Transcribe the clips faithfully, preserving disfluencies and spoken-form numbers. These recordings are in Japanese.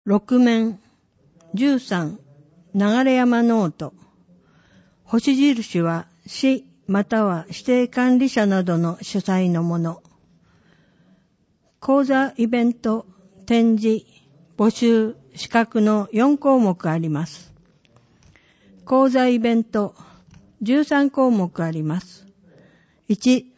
ろく面じゅうさん流山ノート。星印は市または指定管理者などの主催のもの。講座イベント展示募集資格のよん項目あります。講座イベントじゅうさん項目あります。いち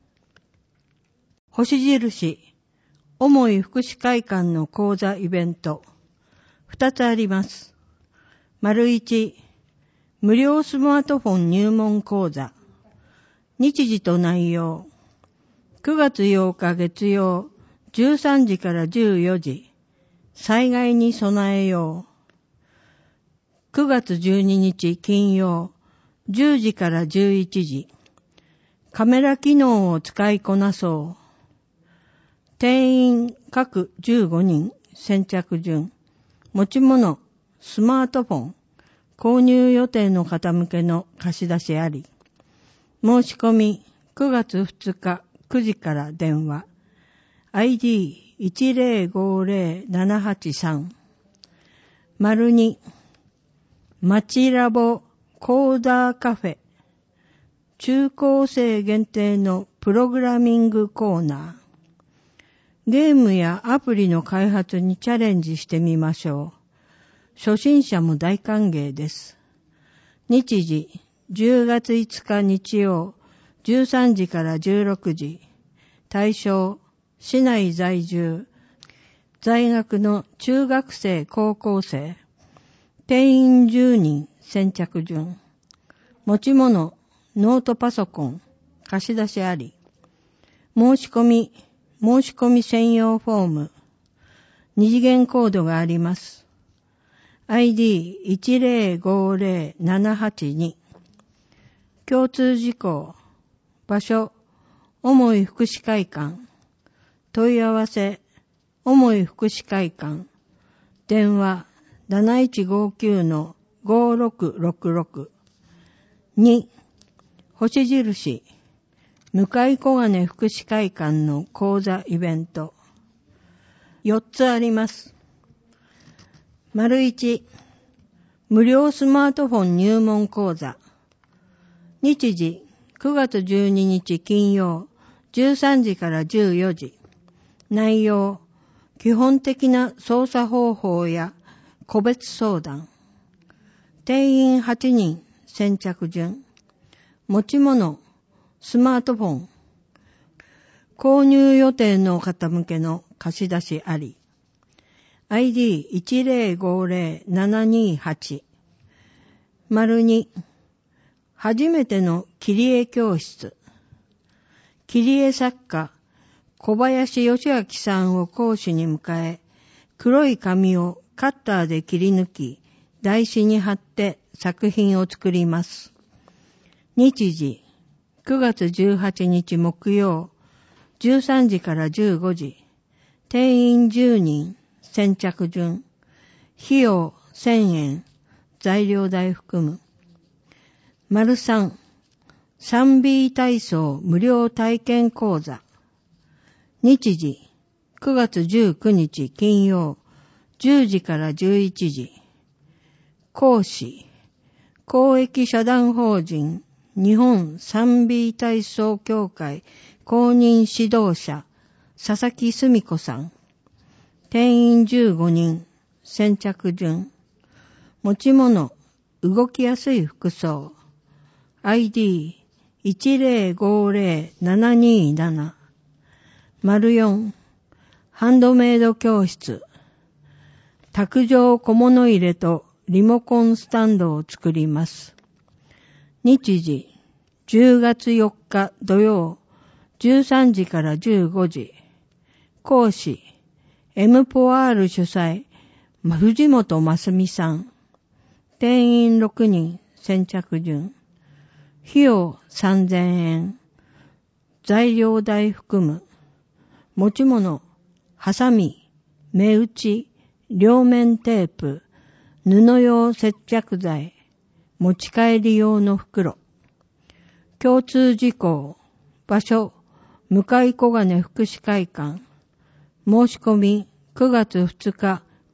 星印重い福祉会館の講座イベントふたつあります。丸いち無料スマートフォン入門講座。日時と内容くがつようか月曜じゅうさんじからじゅうよじ災害に備えよう。くがつじゅうににち金曜じゅうじからじゅういちじカメラ機能を使いこなそう。定員各じゅうごにん先着順。持ち物スマートフォン購入予定の方向けの貸し出しあり。申し込みくがつふつかくじから電話 アイディーいちゼロごゼロななはちさん 丸に町ラボコーダーカフェ中高生限定のプログラミングコーナー。ゲームやアプリの開発にチャレンジしてみましょう。初心者も大歓迎です。日時じゅうがついつか日曜じゅうさんじからじゅうろくじ。対象市内在住在学の中学生高校生。定員じゅうにん先着順。持ち物ノートパソコン貸し出しあり。申し込み申し込み専用フォーム。二次元コードがあります。アイディーいちゼロごゼロななはちに。共通事項。場所。重い福祉会館。問い合わせ。重い福祉会館。電話。なないちごきゅうのごろくろくろく。に星印向小金福祉会館の講座イベントよっつあります。丸いち無料スマートフォン入門講座。日時くがつじゅうににち金曜じゅうさんじからじゅうよじ。内容基本的な操作方法や個別相談。定員はちにん先着順。持ち物スマートフォン購入予定の方向けの貸し出しあり。 アイディーいちゼロごゼロななにはち。丸に初めての切り絵教室。切り絵作家小林義明さんを講師に迎え、黒い紙をカッターで切り抜き台紙に貼って作品を作ります。日時くがつじゅうはちにち木曜じゅうさんじからじゅうごじ。定員じゅうにん先着順。費用せんえん材料代含む。丸さん スリービー 体操無料体験講座。日時くがつじゅうくにち金曜じゅうじからじゅういちじ。講師公益社団法人日本 スリービー 体操協会公認指導者佐々木澄子さん。定員じゅうごにん先着順。持ち物動きやすい服装。 アイディーいちゼロごゼロななになな。丸よんハンドメイド教室。卓上小物入れとリモコンスタンドを作ります。日時じゅうがつよっか土曜じゅうさんじからじゅうごじ。講師エムポアール主催藤本真澄さん。定員ろくにん先着順。費用さんぜんえん材料代含む。持ち物ハサミ目打ち両面テープ布用接着剤持ち帰り用の袋。共通事項。場所向小金福祉会館。申し込みくがつふつか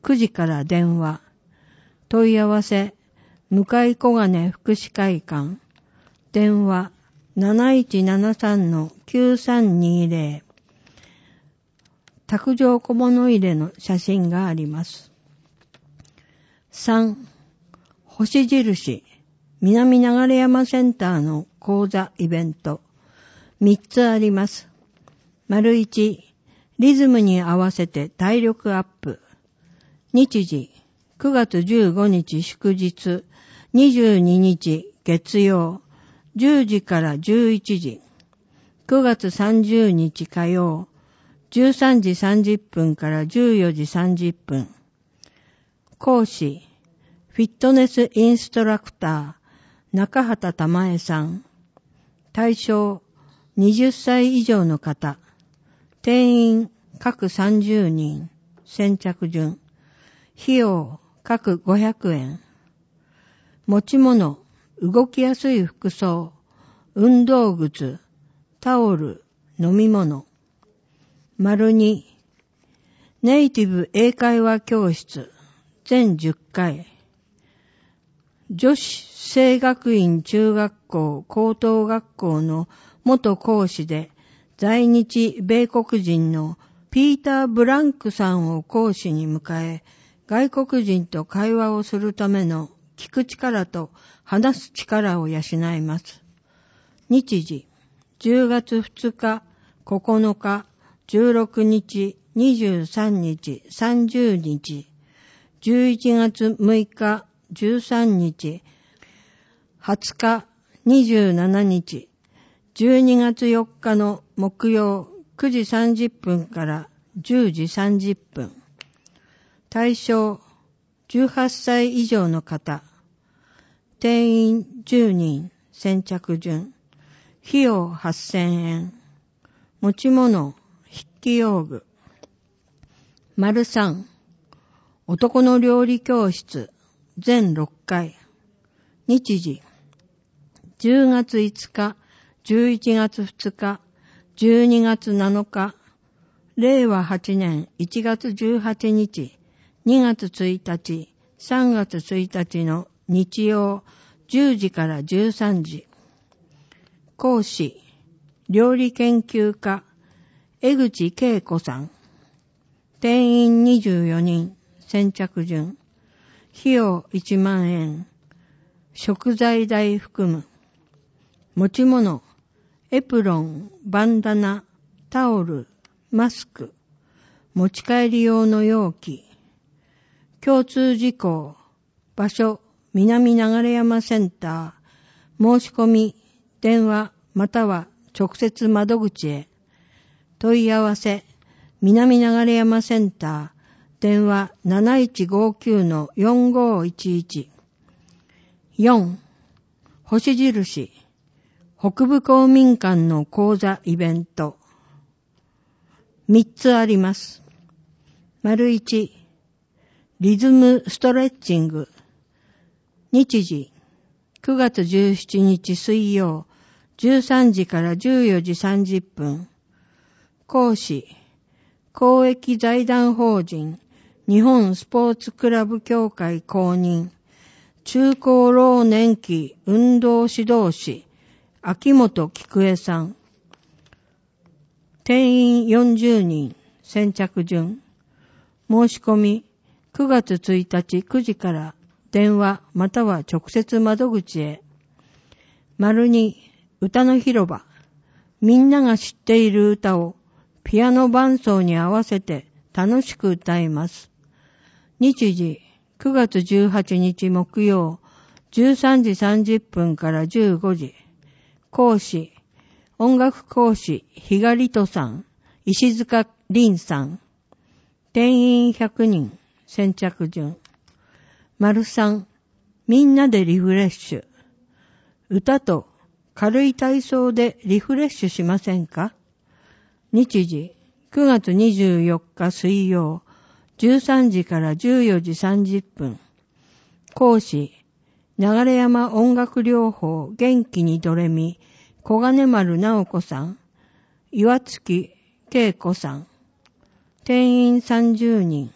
くじから電話。問い合わせ、向井小金福祉会館。電話、なないちななさんのきゅうさんにゼロ。卓上小物入れの写真があります。さん、星印、南流山センターの講座イベント。みっつあります。丸いち、リズムに合わせて体力アップ。日時、くがつじゅうごにち祝日、にじゅうににち月曜、じゅうじからじゅういちじ。くがつさんじゅうにち火曜、じゅうさんじさんじゅっぷんからじゅうよじさんじゅっぷん。講師、フィットネスインストラクター、中畑玉江さん。対象、はたち以上の方。定員、各さんじゅうにん。先着順。費用、各ごひゃくえん。持ち物、動きやすい服装、運動靴、タオル、飲み物。丸に、ネイティブ英会話教室、全じゅっかい。女子聖学院中学校高等学校の元講師で、在日米国人のピーター・ブランクさんを講師に迎え、外国人と会話をするための聞く力と話す力を養います。日時、じゅうがつふつか、ここのか、じゅうろくにち、にじゅうさんにち、さんじゅうにち、じゅういちがつむいか、じゅうさんにち、はつか、にじゅうしちにち、じゅうにがつよっかの木曜くじさんじゅっぷんからじゅうじさんじゅっぷん。対象、じゅうはっさい以上の方。定員じゅうにん、先着順。費用はっせんえん。持ち物、筆記用具。丸さん、男の料理教室、全ろっかい。日時、じゅうがついつか、じゅういちがつふつか、じゅうにがつなのか、れいわはちねんいちがつじゅうはちにち、にがつついたち、さんがつついたちの日曜じゅうじからじゅうさんじ。講師、料理研究家、江口恵子さん。定員にじゅうよにん、先着順。費用いちまんえん。食材代含む。持ち物、エプロン、バンダナ、タオル、マスク。持ち帰り用の容器。共通事項、場所、南流山センター。申し込み、電話または直接窓口へ。問い合わせ、南流山センター。電話なないちごきゅうのよんごいちいち。よん、星印、北部公民館の講座イベント。みっつあります。丸いち、リズムストレッチング。日時、くがつじゅうしちにち水曜、じゅうさんじからじゅうよじさんじゅっぷん。講師、公益財団法人日本スポーツクラブ協会公認、中高老年期運動指導士、秋元菊江さん。定員よんじゅうにん、先着順。申し込み、くがつついたちくじから電話または直接窓口へ。丸に、歌の広場。みんなが知っている歌をピアノ伴奏に合わせて楽しく歌います。日時、くがつじゅうはちにち木曜、じゅうさんじさんじゅっぷんからじゅうごじ。講師、音楽講師、ひがりとさん、石塚凛さん。定員ひゃくにん、先着順。丸さん、みんなでリフレッシュ。歌と軽い体操でリフレッシュしませんか？日時、くがつにじゅうよっか水曜、じゅうさんじからじゅうよじさんじゅっぷん。講師、流山音楽療法元気にドレミ、小金丸直子さん、岩月恵子さん。定員さんじゅうにん、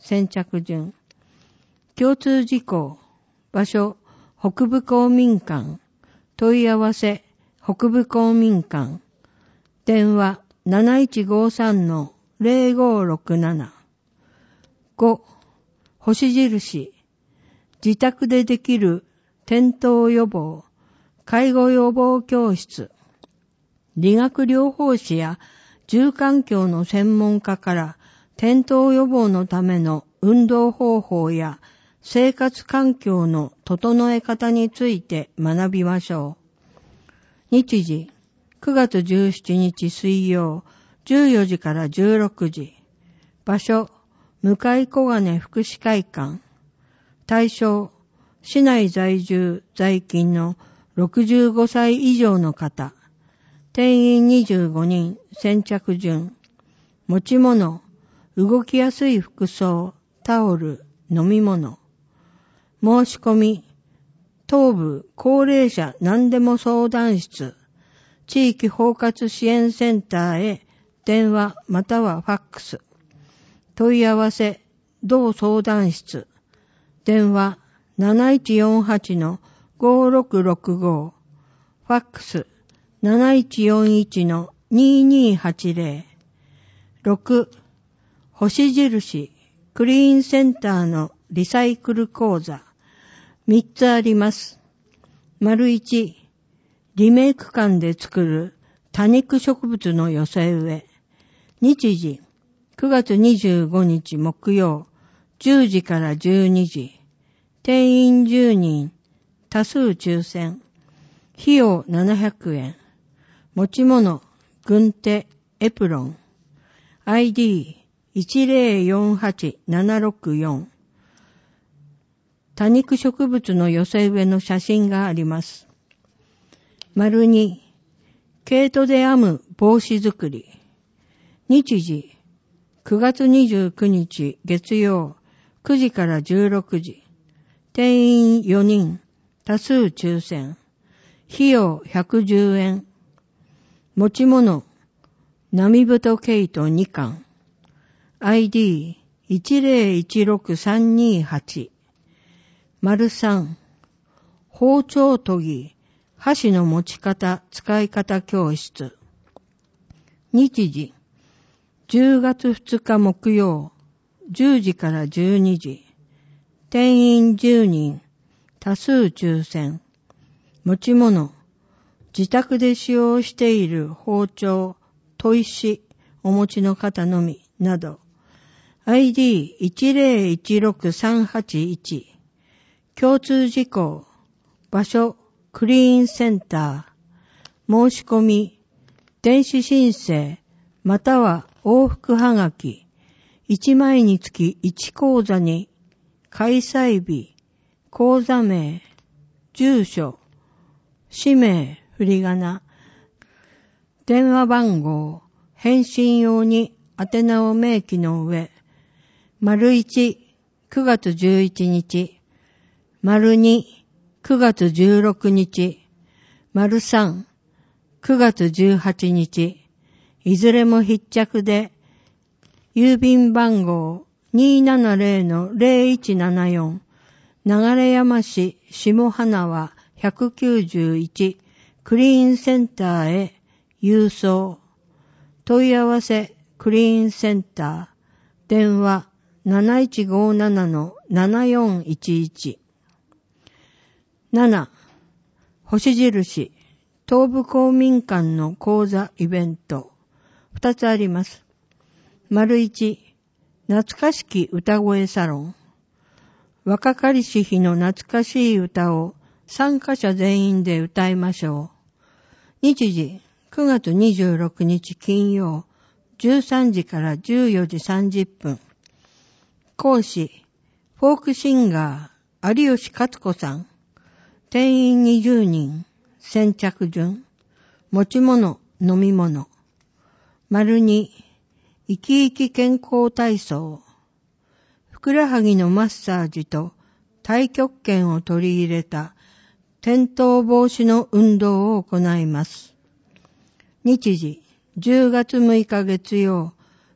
先着順。共通事項。場所、北部公民館。問い合わせ、北部公民館。電話、なないちごさんのぜろごろくなな。ご、星印。自宅でできる転倒予防、介護予防教室。理学療法士や住環境の専門家から転倒予防のための運動方法や生活環境の整え方について学びましょう。日時、くがつじゅうしちにち水曜、じゅうよじからじゅうろくじ。場所、向小金福祉会館。対象、市内在住在勤のろくじゅうごさい以上の方。定員にじゅうごにん、先着順。持ち物、動きやすい服装、タオル、飲み物。申し込み、東部高齢者何でも相談室、地域包括支援センターへ電話またはファックス。問い合わせ、同相談室。電話なないちよんはちのごろくろくご。ファックスなないちよんいちのににはちぜろ。ろく、星印、クリーンセンターのリサイクル講座。みっつあります。丸いち、リメイク館で作る多肉植物の寄せ植え。日時、くがつにじゅうごにち木曜、じゅうじからじゅうにじ。定員じゅうにん、多数抽選。費用ななひゃくえん。持ち物、軍手、エプロン。アイディーいちぜろよんはちななろくよん。多肉植物の寄せ植えの写真があります。丸に、毛糸で編む帽子作り。日時、くがつにじゅうくにち月曜、くじからじゅうろくじ。定員よにん、多数抽選。費用ひゃくじゅうえん。持ち物、波太毛糸にかん。アイディーいちぜろいちろくさんにはち。丸さん、包丁研ぎ、箸の持ち方、使い方教室。日時、じゅうがつふつか木曜、じゅうじからじゅうにじ。定員じゅうにん、多数抽選。持ち物、自宅で使用している包丁、砥石、お持ちの方のみ、など。アイディーいちぜろいちろくさんはちいち。共通事項、場所、クリーンセンター。申し込み、電子申請、または往復はがき。いちまいにつきいち講座に、開催日、講座名、住所、氏名、振り仮名、電話番号、返信用に宛名を明記の上、丸いち、くがつじゅういちにち、丸に、くがつじゅうろくにち、丸さん、くがつじゅうはちにち、いずれも必着で、郵便番号 にーななぜろのぜろいちななよん、流山市下花輪ひゃくきゅうじゅういちクリーンセンターへ郵送。問い合わせクリーンセンター。電話なないちごななのななよんいちいち。なな、星印、東部公民館の講座イベント。ふたつあります。丸いち、懐かしき歌声サロン。若かりし日の懐かしい歌を参加者全員で歌いましょう。日時、くがつにじゅうろくにち金曜、じゅうさんじからじゅうよじさんじゅっぷん。講師、フォークシンガー、有吉勝子さん。定員にじゅうにん、先着順。持ち物、飲み物。丸に、生き生き健康体操。ふくらはぎのマッサージと太極拳を取り入れた転倒防止の運動を行います。日時、じゅうがつむいか月曜、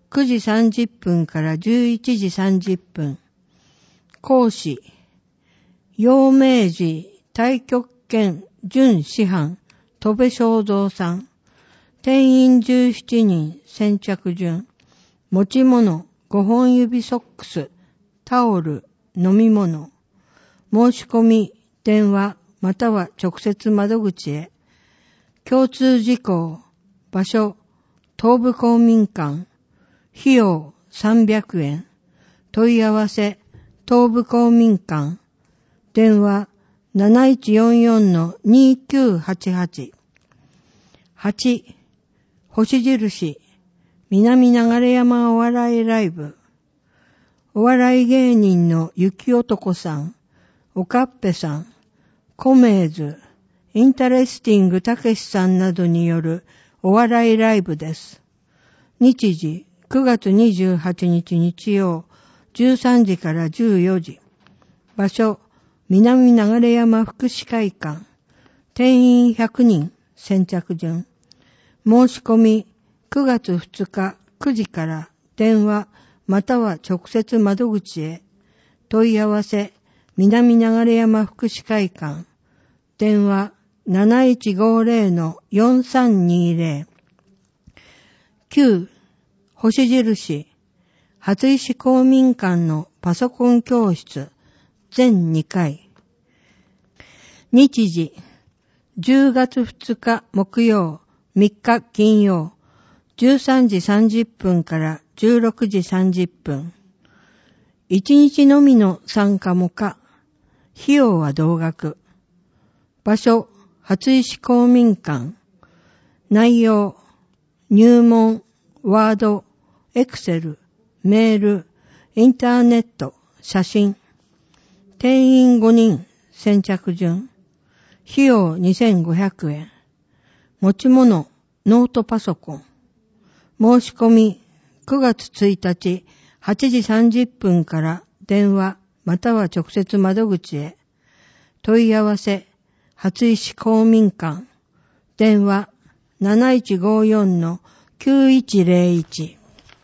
くじさんじゅっぷんからじゅういちじさんじゅっぷん。講師、陽明寺太極拳準師範、戸部正蔵さん。定員じゅうしちにん、先着順。持ち物、ごほん指ソックス、タオル、飲み物。申し込み、電話、または直接窓口へ。共通事項、場所、東部公民館。費用、さんびゃくえん。問い合わせ、東部公民館。電話、なないちよんよんのにきゅうはちはち。はち、星印、南流山お笑いライブ。お笑い芸人の雪男さん、おかっぺさん、コメーズ、インタレスティングたけしさんなどによるお笑いライブです。日時、くがつにじゅうはちにち日曜、じゅうさんじからじゅうよじ。場所、南流山福祉会館。定員ひゃくにん、先着順。申し込み、くがつふつかくじから電話または直接窓口へ。問い合わせ、南流山福祉会館。電話 なないちごぜろのよんさんにぜろ。きゅう、星印、初石公民館のパソコン教室、全にかい。日時、じゅうがつふつか木曜、みっか金曜、じゅうさんじさんじゅっぷんからじゅうろくじさんじゅっぷん。いちにちのみの参加も可。費用は同額。場所、初石公民館。内容、入門、ワード、エクセル、メール、インターネット、写真。定員ごにん、先着順。費用にせんごひゃくえん。持ち物、ノートパソコン。申し込み、くがつついたちはちじさんじゅっぷんから電話または直接窓口へ。問い合わせ、初石公民館。電話 なないちごよんのきゅういちぜろいち。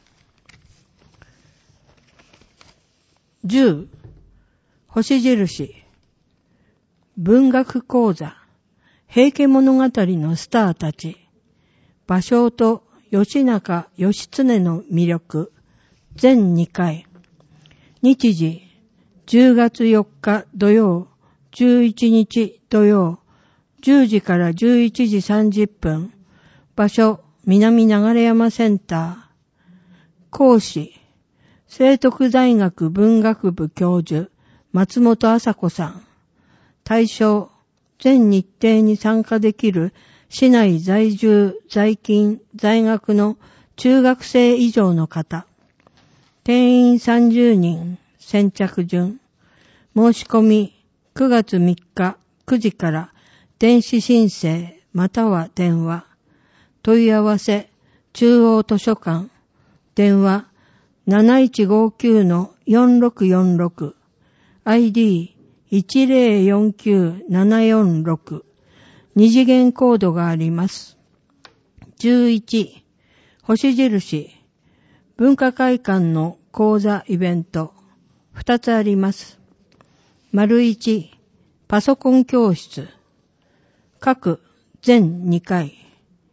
じゅう、星印、文学講座、平家物語のスターたち。芭蕉と吉中義経の魅力、全にかい。日時、じゅうがつよっか土曜、じゅういちにち土曜、じゅうじからじゅういちじさんじゅっぷん。場所、南流山センター。講師、聖徳大学文学部教授、松本麻子さん。対象、全日程に参加できる市内在住、在勤、在学の中学生以上の方。定員さんじゅうにん、先着順。申し込み、くがつみっかくじから電子申請または電話。問い合わせ、中央図書館。電話 なないちごきゅうのよんろくよんろく。アイディーいちぜろよんきゅうななよんろく。二次元コードがあります。じゅういち、星印、文化会館の講座イベント、ふたつあります。丸いち、パソコン教室、各全にかい。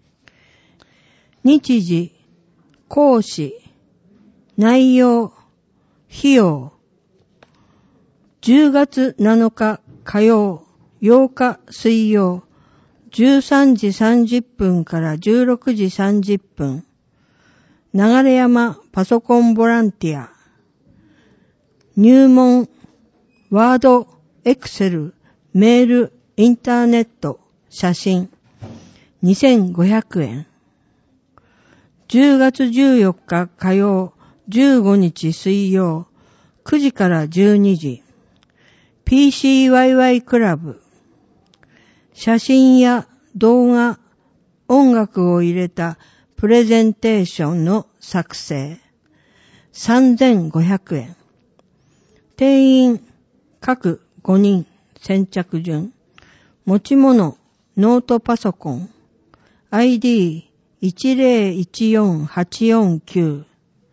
日時、講師、内容、費用、じゅうがつなのか火曜、ようか水曜、じゅうさんじさんじゅっぷんからじゅうろくじさんじゅっぷん。流山パソコンボランティア。入門、ワード、エクセル、メール、インターネット、写真。にせんごひゃくえん。じゅうがつじゅうよっか火曜、じゅうごにち水曜、くじからじゅうにじ。ピーシーワイワイ クラブ。写真や動画、音楽を入れたプレゼンテーションの作成。さんぜんごひゃくえん。定員、各ごにん、先着順。持ち物、ノートパソコン。アイディーいちぜろいちよんはちよんきゅう。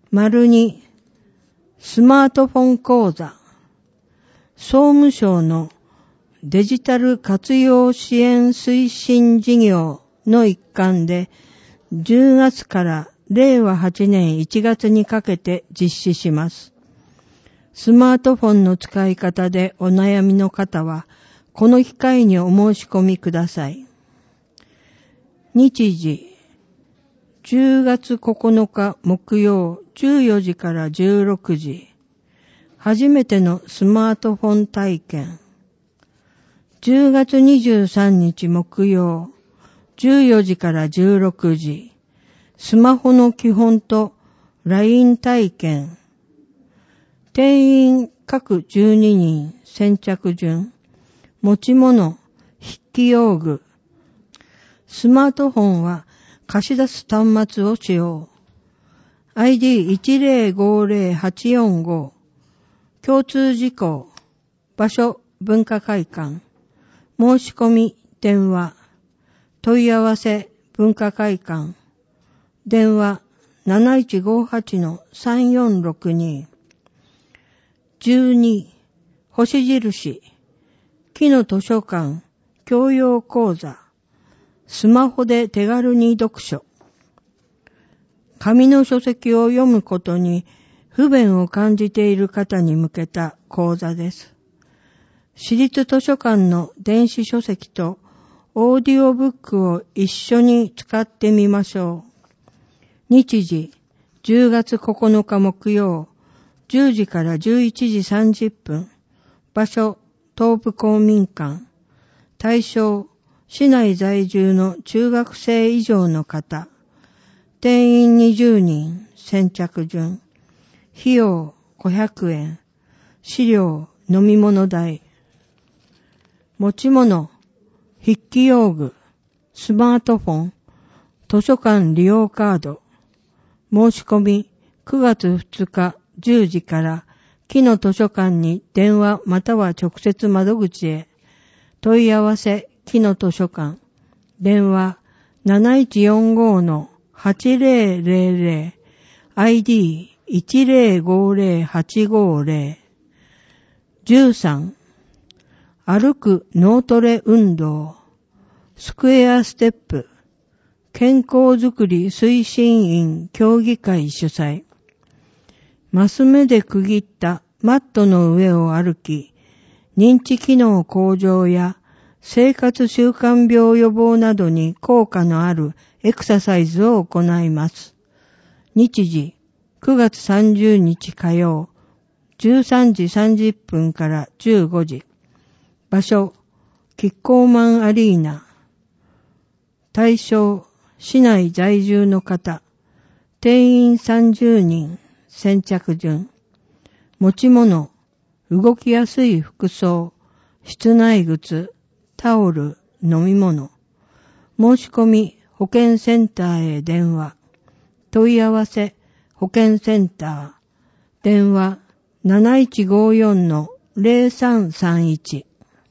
丸に、スマートフォン講座、総務省のデジタル活用支援推進事業の一環で、じゅうがつかられいわはちねんいちがつにかけて実施します。スマートフォンの使い方でお悩みの方は、この機会にお申し込みください。日時、じゅうがつここのか木曜じゅうよじからじゅうろくじ。初めてのスマートフォン体験。じゅうがつにじゅうさんにち木曜じゅうよじからじゅうろくじ。スマホの基本と ライン 体験。定員各じゅうににん先着順。持ち物、筆記用具。スマートフォンは貸し出す端末を使用。アイディーいちぜろごぜろはちよんご。共通事項。場所、文化会館。申し込み、電話。問い合わせ、文化会館。電話、なないちごはちのさんよんろくに。じゅうに、星印。木の図書館、教養講座。スマホで手軽に読書。紙の書籍を読むことに不便を感じている方に向けた講座です。私立図書館の電子書籍とオーディオブックを一緒に使ってみましょう。日時、じゅうがつここのか木曜、じゅうじからじゅういちじさんじゅっぷん。場所、東部公民館。対象、市内在住の中学生以上の方。定員にじゅうにん、先着順。費用ごひゃくえん。資料、飲み物代。持ち物、筆記用具、スマートフォン、図書館利用カード。申し込み、くがつふつかじゅうじから木の図書館に電話または直接窓口へ。問い合わせ、木の図書館。電話、なないちよんごのはちぜろぜろぜろ。アイディーいちぜろごぜろはちごぜろ。じゅうさん、歩く脳トレ運動。スクエアステップ。健康づくり推進員協議会主催。マス目で区切ったマットの上を歩き、認知機能向上や生活習慣病予防などに効果のあるエクササイズを行います。日時、くがつさんじゅうにち火曜、じゅうさんじさんじゅっぷんからじゅうごじ。場所、キッコーマンアリーナ。対象、市内在住の方。定員さんじゅうにん、先着順。持ち物、動きやすい服装、室内靴、タオル、飲み物。申し込み、保健センターへ電話。問い合わせ、保健センター。電話、なないちごよんのぜろさんさんいち。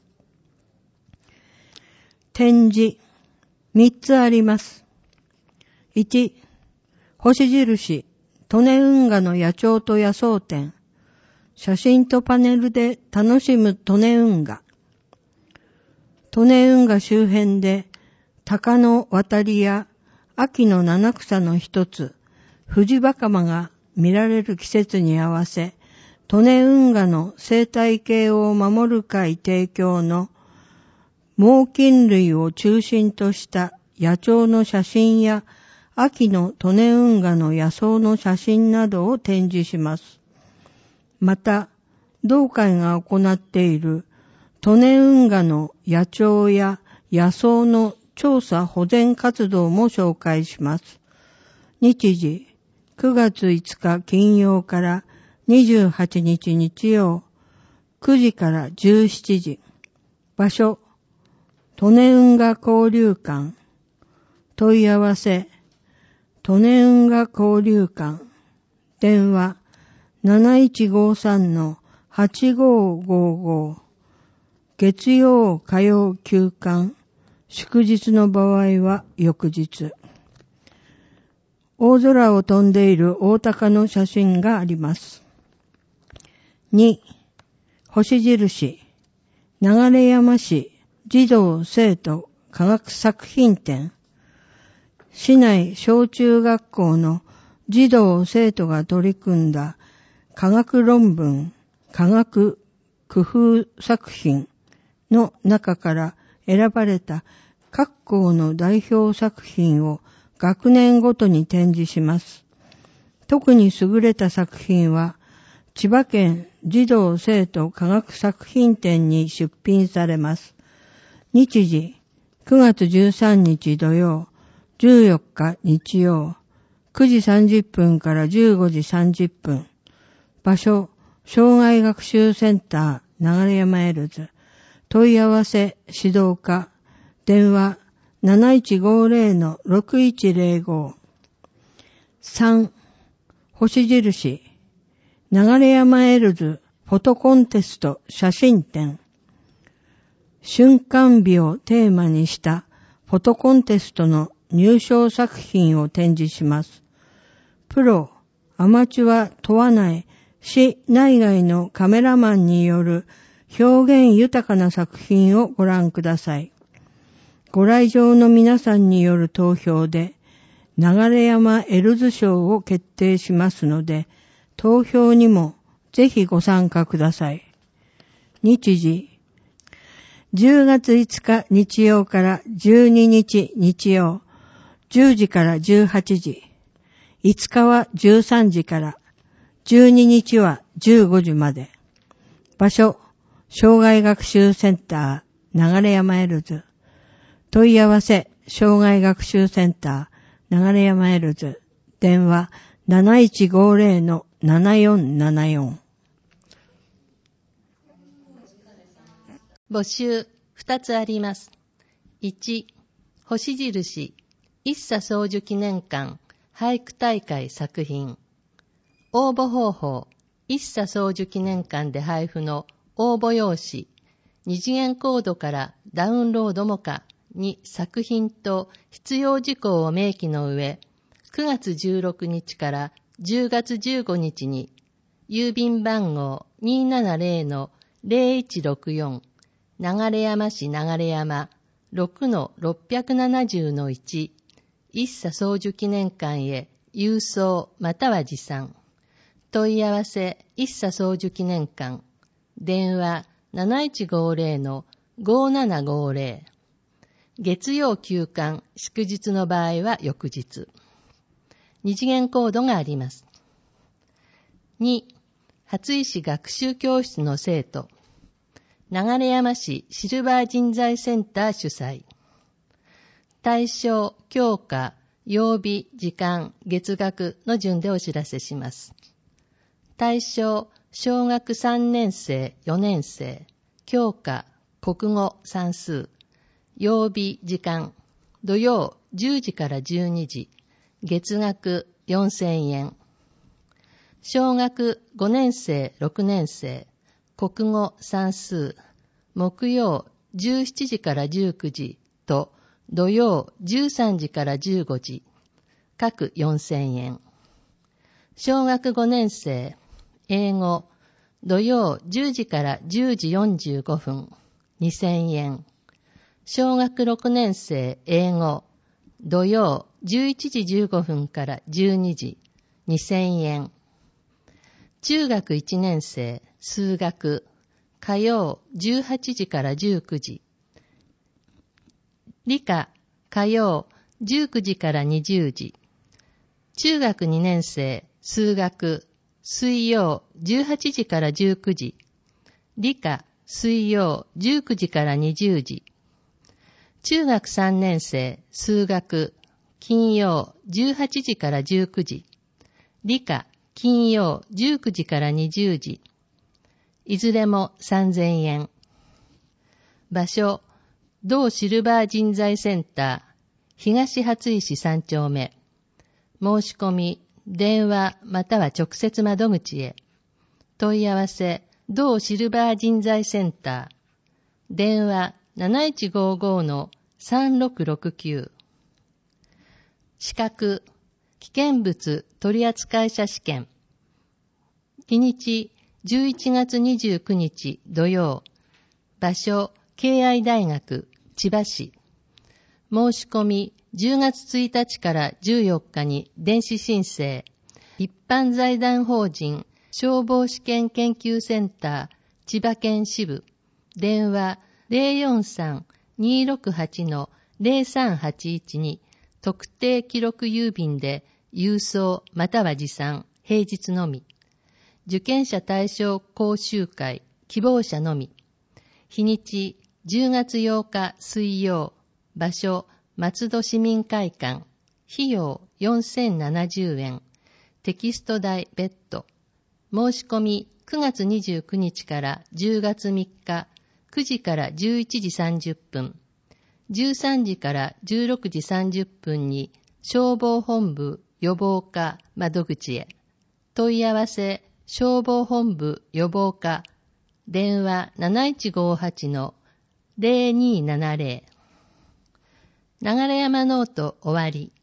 展示、みっつあります。いち、星印、利根運河の野鳥と野草展。写真とパネルで楽しむ利根運河。利根運河周辺で鷹の渡りや秋の七草の一つ、フジバカマが見られる季節に合わせ、利根運河の生態系を守る会提供の猛禽類を中心とした野鳥の写真や秋の利根運河の野草の写真などを展示します。また、同会が行っている利根運河の野鳥や野草の調査保全活動も紹介します。日時、くがついつか金曜からにじゅうはちにち日曜、くじからじゅうしちじ。場所、利根運河交流館。問い合わせ、利根運河交流館。電話、なないちごさんのはちごごご。月曜、火曜休館。祝日の場合は翌日。 大空を飛んでいる大鷹の写真があります。に、星印、流山市児童生徒科学作品展。市内小中学校の児童生徒が取り組んだ科学論文、科学工夫作品の中から選ばれた各校の代表作品を学年ごとに展示します。特に優れた作品は千葉県児童生徒科学作品展に出品されます。日時くがつじゅうさんにち土曜、じゅうよっか日曜、くじさんじゅっぷんからじゅうごじさんじゅっぷん。場所、障害学習センター流山エルズ。問い合わせ指導課。電話 なないちごぜろのろくいちぜろご。さん、星印。流山エルズフォトコンテスト写真展。瞬間美をテーマにしたフォトコンテストの入賞作品を展示します。プロ、アマチュア問わない市内外のカメラマンによる表現豊かな作品をご覧ください。ご来場の皆さんによる投票で流山エルズ賞を決定しますので、投票にもぜひご参加ください。日時、じゅうがついつか日曜からじゅうににち日曜、じゅうじからじゅうはちじ、いつかはじゅうさんじから、じゅうににちはじゅうごじまで。場所、障害学習センター流山エルズ。問い合わせ、障害学習センター流山エルズ。電話 なないちごぜろのななよんななよん。 募集ふたつあります。いち、星印、一茶宗樹記念館俳句大会作品。応募方法、一茶宗樹記念館で配布の応募用紙、二次元コードからダウンロードも可に作品と必要事項を明記の上、くがつじゅうろくにちからじゅうがつじゅうごにちに郵便番号 にーななぜろのぜろいちろくよん 流山市流山 ろくのろっぴゃくななじゅうのいち 一茶宗樹記念館へ郵送または持参。問い合わせ一茶宗樹記念館。電話 なないちごぜろのごななごぜろ。月曜休館、祝日の場合は翌日。二次元コードがあります。に、初石学習教室の生徒。流山市シルバー人材センター主催。対象、教科、曜日、時間、月額の順でお知らせします。対象、小学さんねんせい、よねんせい、教科、国語、算数、曜日、時間、土曜じゅうじからじゅうにじ、月額よんせんえん。小学ごねんせい、ろくねんせい、国語、算数、木曜じゅうしちじからじゅうくじと土曜じゅうさんじからじゅうごじ、各よんせんえん。小学ごねんせい、英語、土曜じゅうじからじゅうじよんじゅうごふん、にせんえん。小学ろくねんせい、英語、土曜じゅういちじじゅうごふんからじゅうにじ、にせんえん。中学いちねんせい、数学、火曜じゅうはちじからじゅうくじ。理科、火曜じゅうくじからにじゅうじ。中学にねんせい、数学、水曜じゅうはちじからじゅうくじ。理科、水曜じゅうくじからにじゅうじ。中学さんねんせい、数学、金曜じゅうはちじからじゅうくじ。理科、金曜じゅうくじからにじゅうじ。いずれもさんぜんえん。場所、同シルバー人材センター、東初石さんちょうめ。申し込み、電話または直接窓口へ。問い合わせ、同シルバー人材センター。電話 なないちごごのさんろくろくきゅう。資格、 危険物取扱者試験。日にちじゅういちがつにじゅうくにち土曜。場所敬愛大学千葉市。申し込みじゅうがつついたちからじゅうよっかに電子申請。一般財団法人消防試験研究センター千葉県支部。電話 ゼロよんさん にーろくはち ゼロさんはちいち に特定記録郵便で郵送または持参、平日のみ。受験者対象講習会、希望者のみ。日にちじゅうがつようか水曜。場所松戸市民会館。費用よんせんななじゅうえん。テキスト代別途。申し込みくがつにじゅうくにちからじゅうがつみっか、くじからじゅういちじさんじゅっぷん、じゅうさんじからじゅうろくじさんじゅっぷんに消防本部予防課窓口へ。問い合わせ消防本部予防課。電話 なないちごはち ゼロにーななゼロ。流山ノート終わり。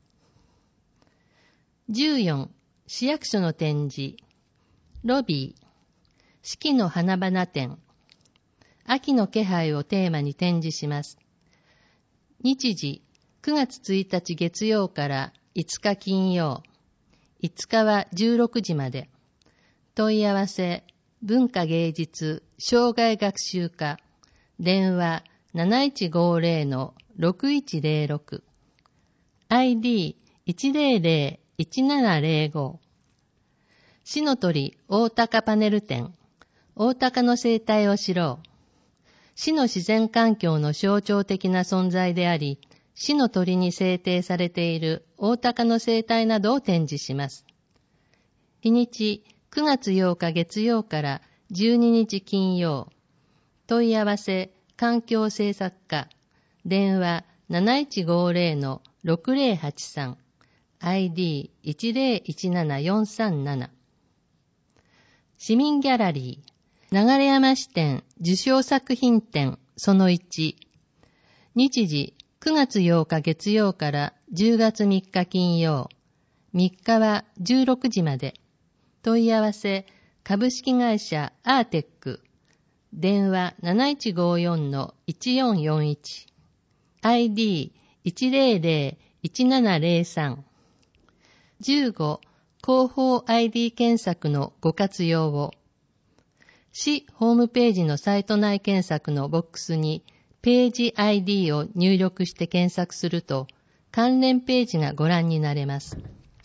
じゅうよん、市役所の展示。ロビー。四季の花々展。秋の気配をテーマに展示します。日時、くがつついたち月曜からいつか金曜。いつかはじゅうろくじまで。問い合わせ、文化芸術障害学習課。電話 なないちごゼロ ろくいちゼロろく。アイディーいちゼロゼロいちななゼロご。市の鳥大鷹パネル展。大鷹の生態を知ろう。市の自然環境の象徴的な存在であり、市の鳥に制定されている大鷹の生態などを展示します。日にちくがつようか月曜からじゅうににち金曜。問い合わせ環境政策課。電話 なないちごゼロ ろくゼロはちさん。アイディーいちゼロいちななよんさんなな。市民ギャラリー。流山支店受賞作品展そのいち。日時くがつようか月曜からじゅうがつみっか金曜。みっかはじゅうろくじまで。問い合わせ株式会社アーテック。電話 なないちごよん いちよんよんいち。アイディーいちゼロゼロいちななゼロさん。じゅうご、広報 アイディー 検索のご活用を。市ホームページのサイト内検索のボックスにページ アイディー を入力して検索すると関連ページがご覧になれます。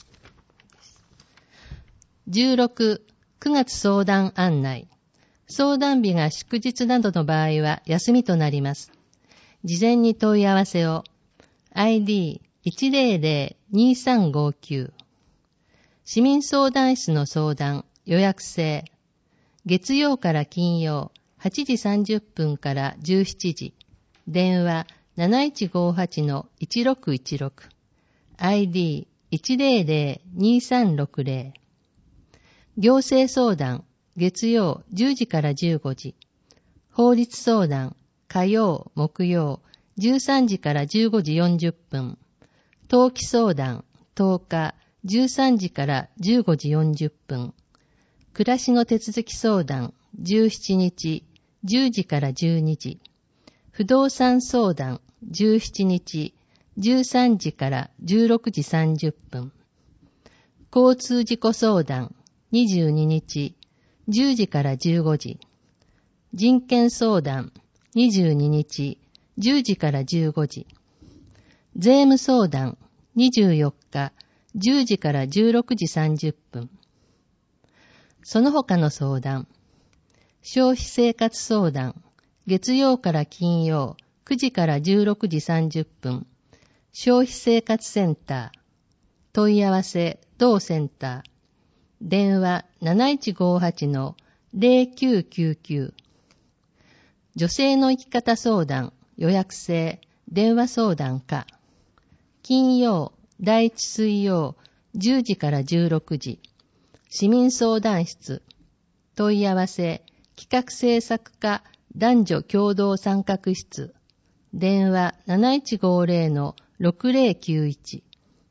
じゅうろく、くがつ相談案内。相談日が祝日などの場合は休みとなります。事前に問い合わせを。アイディーいちゼロゼロにさんごきゅう。市民相談室の相談、予約制。月曜から金曜、はちじさんじゅっぷんからじゅうしちじ。電話 なないちごはち いちろくいちろく。アイディーいちゼロゼロにさんろくゼロ。行政相談、月曜じゅうじからじゅうごじ。法律相談、火曜、木曜、じゅうさんじからじゅうごじよんじゅっぷん。登記相談、とおか、じゅうさんじからじゅうごじよんじゅっぷん。暮らしの手続き相談、じゅうしちにち、じゅうじからじゅうにじ。不動産相談、じゅうしちにち、じゅうさんじからじゅうろくじさんじゅっぷん。交通事故相談、にじゅうににち、じゅうじからじゅうごじ。人権相談、にじゅうににち、じゅうじからじゅうごじ。税務相談、にじゅうよっか、じゅうじからじゅうろくじさんじゅっぷん。その他の相談。消費生活相談、月曜から金曜、くじからじゅうろくじさんじゅっぷん。消費生活センター。問い合わせ、同センター。電話 なないちごはち ゼロきゅうきゅうきゅう。女性の生き方相談、予約制、電話相談課。金曜、第一水曜、じゅうじからじゅうろくじ。市民相談室。問い合わせ、企画制作課男女共同参画室。電話 なないちごゼロ ろくゼロきゅういち。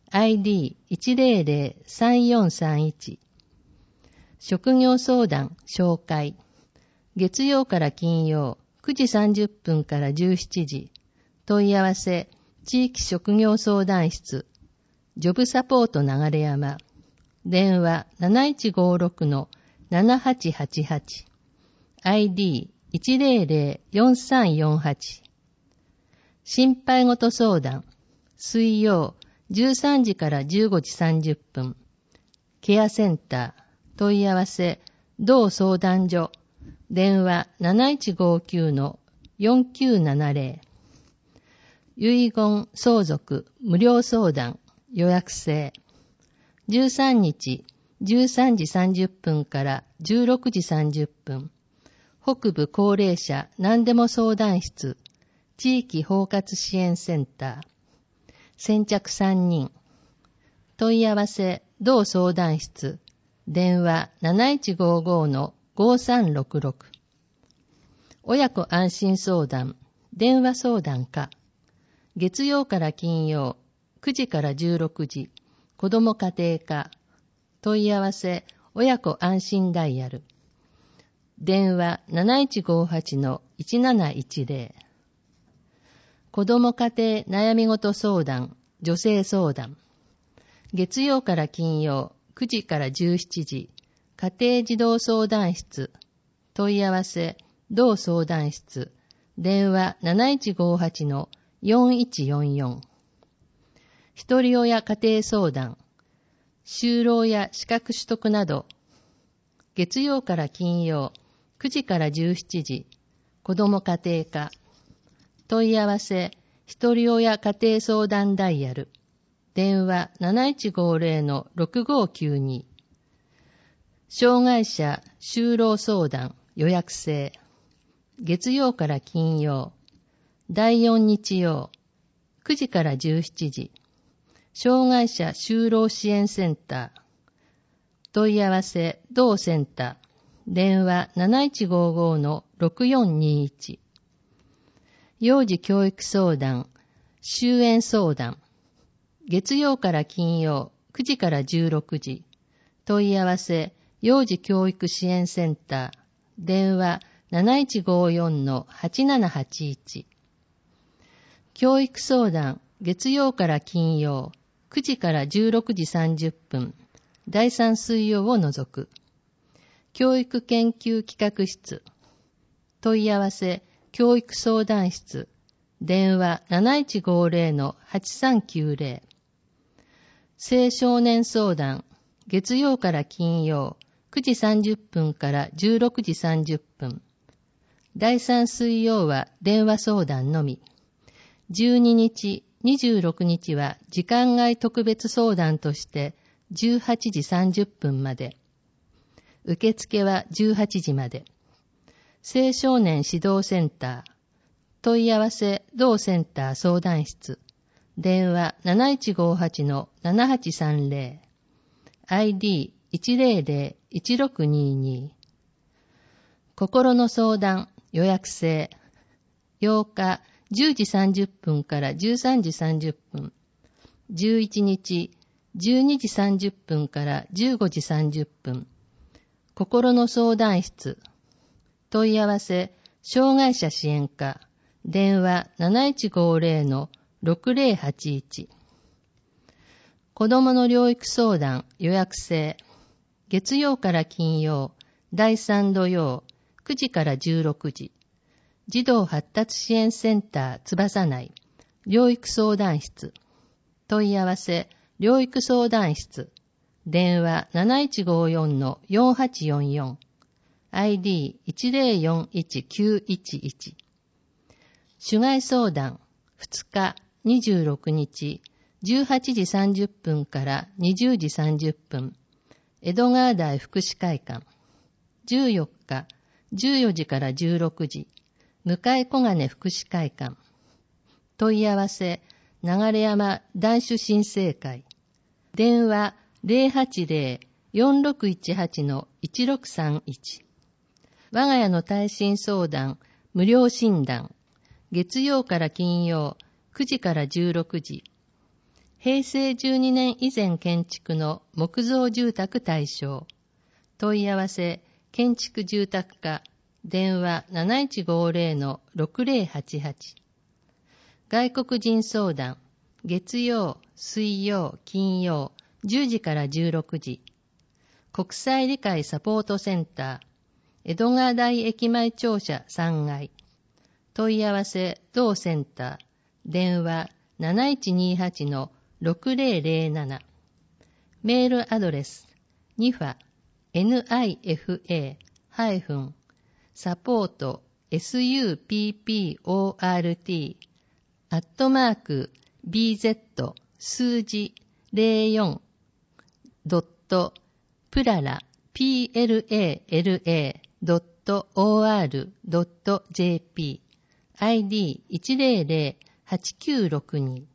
アイディーいちゼロゼロさんよんさんいち。職業相談紹介。月曜から金曜くじさんじゅっぷんからじゅうしちじ。問い合わせ地域職業相談室。ジョブサポート流山。電話 なないちごろくのななはちはちはち。アイディーいちゼロゼロよんさんよんはち。心配事相談。水曜じゅうさんじからじゅうごじさんじゅっぷん。ケアセンター。問い合わせ同相談所。電話 なないちごきゅうのよんきゅうななゼロ。遺言相続無料相談予約制。じゅうさんにちじゅうさんじさんじゅっぷんからじゅうろくじさんじゅっぷん。北部高齢者何でも相談室。地域包括支援センター。先着さんにん。問い合わせ同相談室。電話 なないちごごのごさんろくろく。親子安心相談電話相談課。月曜から金曜くじからじゅうろくじ。子ども家庭課。問い合わせ親子安心ダイヤル。電話 なないちごはちのいちなないちゼロ。子ども家庭悩み事相談女性相談。月曜から金曜くじからじゅうしちじ。家庭児童相談室。問い合わせ同相談室。電話 なないちごはちのよんいちよんよん。一人親家庭相談。就労や資格取得など。月曜から金曜くじからじゅうしちじ。子ども家庭課。問い合わせ一人親家庭相談ダイヤル。電話 なないちごゼロのろくごきゅうに。障害者就労相談予約制。月曜から金曜だいよん日曜くじからじゅうしちじ。障害者就労支援センター。問い合わせ同センター。電話 なないちごごのろくよんにいち。幼児教育相談終園相談。月曜から金曜くじからじゅうろくじ。問い合わせ幼児教育支援センター。電話 なないちごよんのはちななはちいち。教育相談月曜から金曜くじからじゅうろくじさんじゅっぷん。だいさん水曜を除く。教育研究企画室。問い合わせ教育相談室。電話 なないちごゼロのはちさんきゅうゼロ。青少年相談月曜から金曜くじさんじゅっぷんからじゅうろくじさんじゅっぷん。だいさん水曜は電話相談のみ。じゅうににち、にじゅうろくにちは時間外特別相談としてじゅうはちじさんじゅっぷんまで。受付はじゅうはちじまで。青少年指導センター。問い合わせ同センター相談室。電話 なないちごはちのななはちさんゼロ。アイディーいちゼロゼロいちろくにに。心の相談予約制。ようかじゅうじさんじゅっぷんからじゅうさんじさんじゅっぷん。じゅういちにちじゅうにじさんじゅっぷんからじゅうごじさんじゅっぷん。心の相談室。問い合わせ障害者支援課。電話 なないちごゼロのろくゼロはちいち。子どもの療育相談予約制。月曜から金曜だいさん土曜くじからじゅうろくじ。児童発達支援センター翼内療育相談室。問い合わせ療育相談室。電話 なないちごよんのよんはちよんよん。アイディーいちゼロよんいちきゅういちいち。主害相談ふつかにじゅうろくにちじゅうはちじさんじゅっぷんからにじゅうじさんじゅっぷん。江戸川台福祉会館。じゅうよっかじゅうよじからじゅうろくじ。向小金福祉会館。問い合わせ流山男子新生会。電話 ゼロはちゼロよんろくいちはちのいちろくさんいち。我が家の耐震相談無料診断。月曜から金曜くじからじゅうろくじ。 平成じゅうにねん以前建築の木造住宅対象。問い合わせ、建築住宅課、電話 なないちごぜろのろくぜろはちはち。外国人相談、月曜、水曜、金曜、じゅうじからじゅうろくじ。国際理解サポートセンター、江戸川台駅前庁舎さんがい。問い合わせ、同センター、電話 なないちにはちのろくぜろぜろなな。メールアドレス、ニファ、ニファ、サポート、サポート、アットマーク、ビーゼット、数字、ぜろよん、ドット、プララ、プララ、ドット、オーアール、ドット、ジェーピー、アイディーいちぜろぜろはちきゅうろくに。